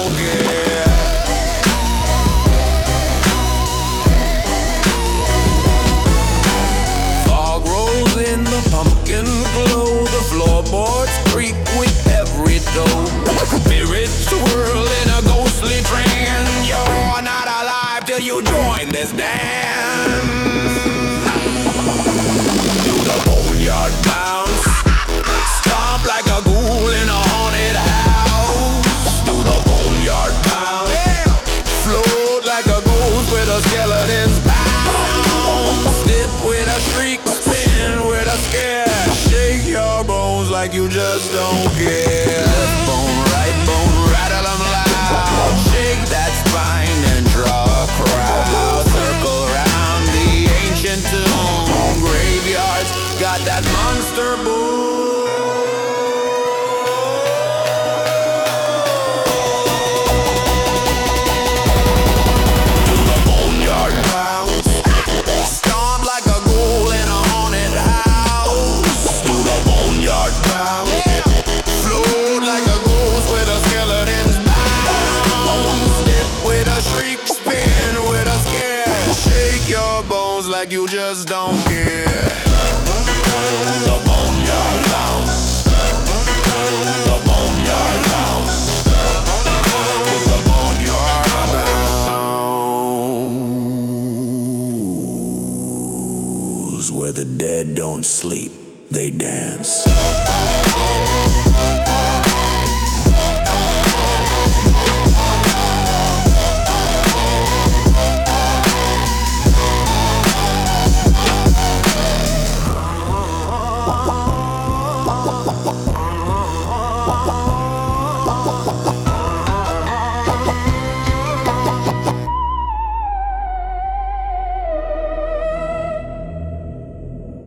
don't care. Fog rolls in the pumpkin glow, the floorboards creak with every toe. Spirits swirl in a ghostly trance. You're not alive till you join this dance. Do the boneyard bounce, stomp like a ghoul in a haunted house. Do the boneyard bounce, float like a ghost with a skeleton's pound. Step with a shriek, spin with a scare. Shake your bones like you just don't care. Left bone, right bone, rattle 'em loud. Shake that spine and draw a crowd. Circle around the ancient tomb. Graveyards got that monster boom. Do the boneyard bounce, stomp like a ghoul in a haunted house. Do the boneyard bounce, float like a ghost with a skeleton's bound. Step with a shriek, spin with a scare. Shake your bones like you just don't care. The boneyard bounce, the boneyard bounce, the boneyard bounce. Where the dead don't sleep, they dance.